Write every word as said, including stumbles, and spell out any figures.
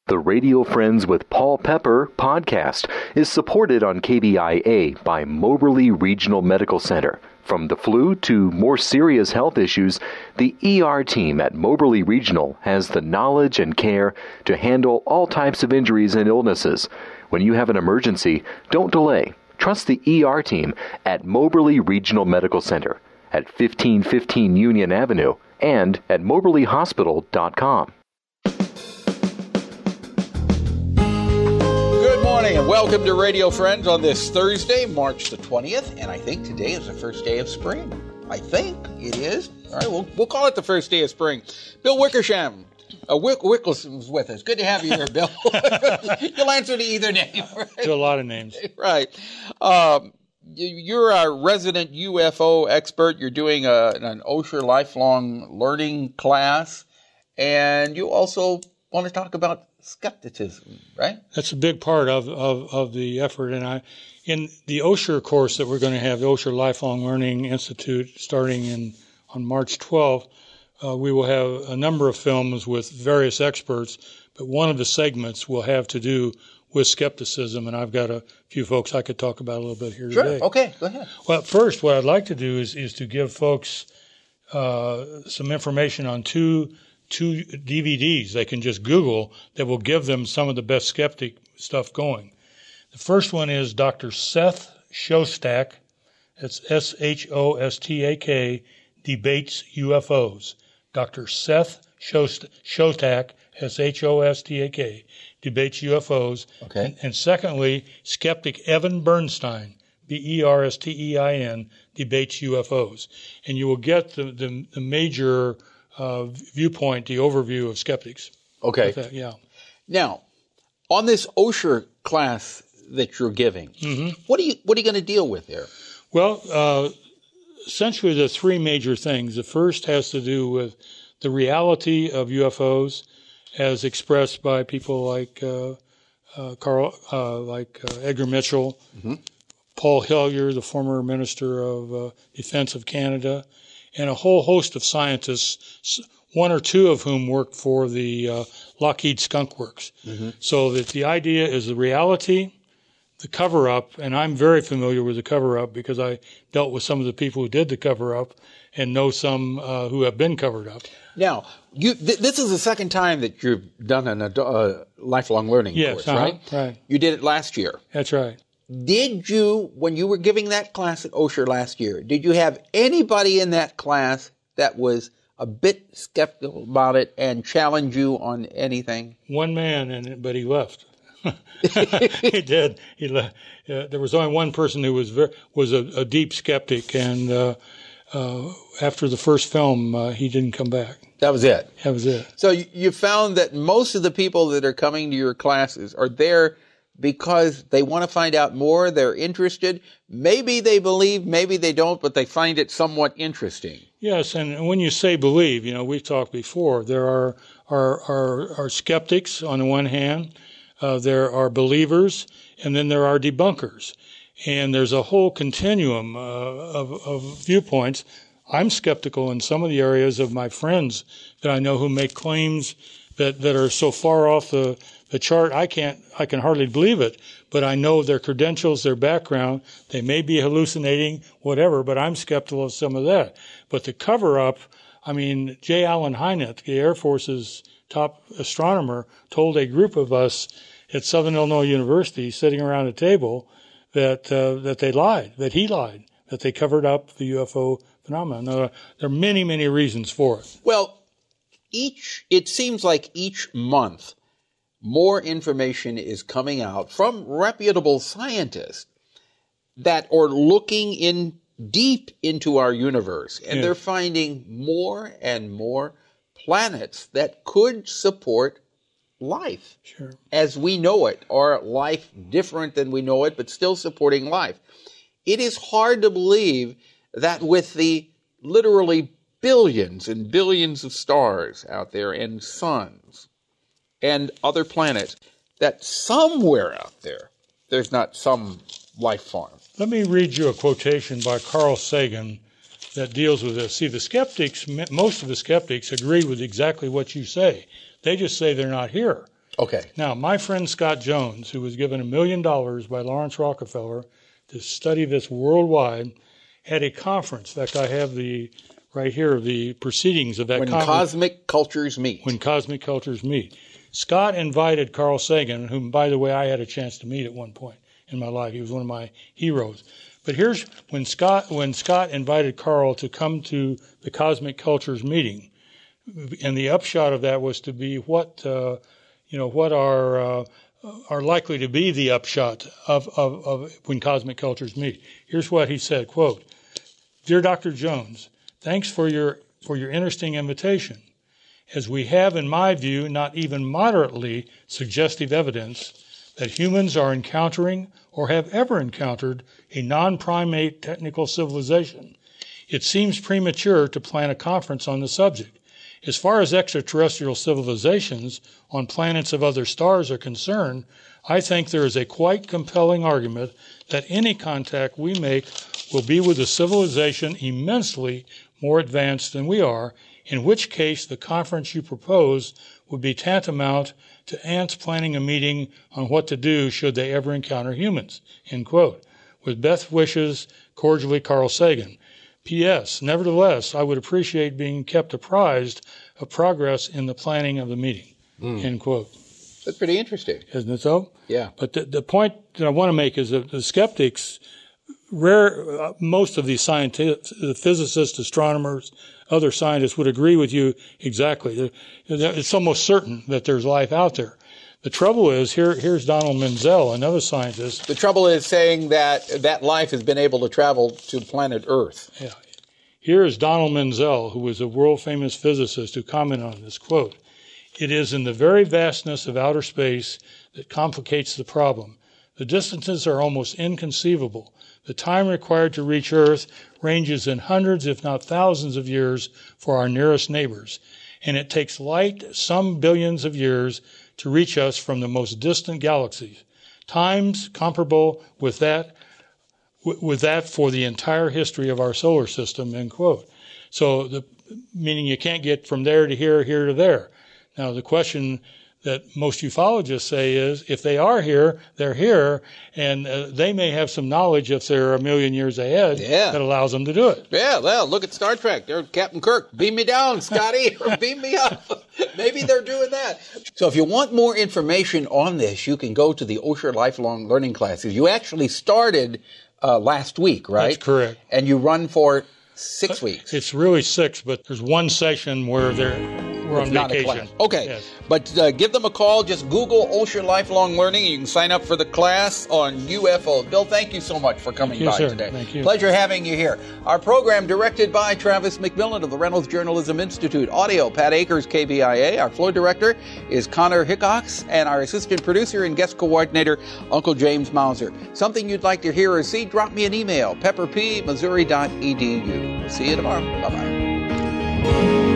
The Radio Friends with Paul Pepper podcast is supported on K B I A by Moberly Regional Medical Center. From the flu to more serious health issues, the E R team at Moberly Regional has the knowledge and care to handle all types of injuries and illnesses. When you have an emergency, don't delay. Trust the E R team at Moberly Regional Medical Center at fifteen fifteen Union Avenue and at moberly hospital dot com. And welcome to Radio Friends on this Thursday, March the twentieth, and I think today is the first day of spring. I think it is. All right, we'll, we'll call it the first day of spring. Bill Wickersham, uh, Wick, Wickleson's with us. Good to have you here, Bill. You'll answer to either name, right? To a lot of names. Right. Um, you're a resident U F O expert. You're doing a, an Osher lifelong learning class, and you also want to talk about skepticism, right? That's a big part of, of, of the effort. And I, in the Osher course that we're going to have, the Osher Lifelong Learning Institute, starting in on March twelfth, uh, we will have a number of films with various experts, but one of the segments will have to do with skepticism, and I've got a few folks I could talk about a little bit here sure. today. Sure, okay, go ahead. Well, first, what I'd like to do is, is to give folks uh, some information on two two D V Ds they can just Google that will give them some of the best skeptic stuff going. The first one is Doctor Seth Shostak, that's S H O S T A K, Debates U F Os. Doctor Seth Shostak, S H O S T A K, Debates U F Os. Okay. And, and secondly, Skeptic Evan Bernstein, B E R S T E I N, Debates U F Os. And you will get the, the, the major Uh, viewpoint, the overview of skeptics. Okay. That, yeah. Now, on this Osher class that you're giving, mm-hmm. what are you what are you going to deal with there? Well, uh, essentially, the three major things. The first has to do with the reality of U F Os, as expressed by people like uh, uh, Carl, uh, like uh, Edgar Mitchell, mm-hmm. Paul Hellyer, the former Minister of uh, Defense of Canada, and a whole host of scientists, one or two of whom work for the uh, Lockheed Skunk Works. Mm-hmm. So that the idea is the reality, the cover-up, and I'm very familiar with the cover-up because I dealt with some of the people who did the cover-up and know some uh, who have been covered up. Now, you, th- this is the second time that you've done a uh, lifelong learning yes, course, uh-huh, right? Right. You did it last year. That's right. Did you, when you were giving that class at Osher last year, did you have anybody in that class that was a bit skeptical about it and challenge you on anything? One man, and but he left. He did. He left. Uh, there was only one person who was very, was a, a deep skeptic, and uh, uh, after the first film, uh, he didn't come back. That was it. That was it. So you, you found that most of the people that are coming to your classes are there because they want to find out more, they're interested. Maybe they believe, maybe they don't, but they find it somewhat interesting. Yes, and when you say believe, you know, we've talked before, there are are, are, are skeptics on the one hand, uh, there are believers, and then there are debunkers. And there's a whole continuum uh, of, of viewpoints. I'm skeptical in some of the areas of my friends that I know who make claims that, that are so far off the The chart, I can't, I can hardly believe it, but I know their credentials, their background. They may be hallucinating, whatever, but I'm skeptical of some of that. But the cover-up, I mean, J. Allen Hynek, the Air Force's top astronomer, told a group of us at Southern Illinois University sitting around a table that uh, that they lied, that he lied, that they covered up the U F O phenomenon. Now, there are many, many reasons for it. Well, each, it seems like each month, more information is coming out from reputable scientists that are looking in deep into our universe, and yes. they're finding more and more planets that could support life sure. as we know it, or life different than we know it, but still supporting life. It is hard to believe that with the literally billions and billions of stars out there and suns and other planets, that somewhere out there, there's not some life form. Let me read you a quotation by Carl Sagan that deals with this. See, the skeptics, most of the skeptics agree with exactly what you say. They just say they're not here. Okay. Now, my friend Scott Jones, who was given a million dollars by Lawrence Rockefeller to study this worldwide, had a conference. In fact, I have the right here the proceedings of that when conference. When cosmic cultures meet. When cosmic cultures meet. Scott invited Carl Sagan, whom, by the way, I had a chance to meet at one point in my life. He was one of my heroes. But here's when Scott when Scott invited Carl to come to the Cosmic Cultures meeting, and the upshot of that was to be what uh, you know what are uh, are likely to be the upshot of, of, of when Cosmic Cultures meet. Here's what he said: "Quote, Dear Doctor Jones, thanks for your for your interesting invitation. As we have, in my view, not even moderately suggestive evidence that humans are encountering or have ever encountered a non-primate technical civilization, it seems premature to plan a conference on the subject. As far as extraterrestrial civilizations on planets of other stars are concerned, I think there is a quite compelling argument that any contact we make will be with a civilization immensely more advanced than we are, in which case the conference you propose would be tantamount to ants planning a meeting on what to do should they ever encounter humans." End quote. With best wishes, cordially, Carl Sagan. P S. Nevertheless, I would appreciate being kept apprised of progress in the planning of the meeting. Mm. End quote. That's pretty interesting. Isn't it so? Yeah. But the, the point that I want to make is that the skeptics, rare, uh, most of these scientists, the physicists, astronomers, other scientists would agree with you exactly. It's almost certain that there's life out there. The trouble is, here, here's Donald Menzel, another scientist. The trouble is saying that that life has been able to travel to planet Earth. Yeah. Here is Donald Menzel, who was a world-famous physicist, who commented on this, quote, "It is in the very vastness of outer space that complicates the problem. The distances are almost inconceivable. The time required to reach Earth ranges in hundreds, if not thousands of years for our nearest neighbors, and it takes light some billions of years to reach us from the most distant galaxies, times comparable with that with that for the entire history of our solar system," end quote. So, the, meaning you can't get from there to here, here to there. Now, the question that most ufologists say is, if they are here, they're here, and uh, they may have some knowledge if they're a million years ahead yeah. that allows them to do it. Yeah, well, look at Star Trek. There's Captain Kirk. Beam me down, Scotty, or beam me up. Maybe they're doing that. So if you want more information on this, you can go to the Osher Lifelong Learning classes. You actually started uh, last week, right? That's correct. And you run for six weeks. It's really six, but there's one session where they're we're it's on not vacation. A class. Okay, yes. But uh, give them a call. Just Google Osher Lifelong Learning, and you can sign up for the class on U F O. Bill, thank you so much for coming yes, by sir. today. Thank you. Pleasure having you here. Our program directed by Travis McMillan of the Reynolds Journalism Institute. Audio, Pat Akers, K B I A. Our floor director is Connor Hickox, and our assistant producer and guest coordinator, Uncle James Mauser. Something you'd like to hear or see, drop me an email, pepper p missouri dot e d u. See you tomorrow. Bye-bye.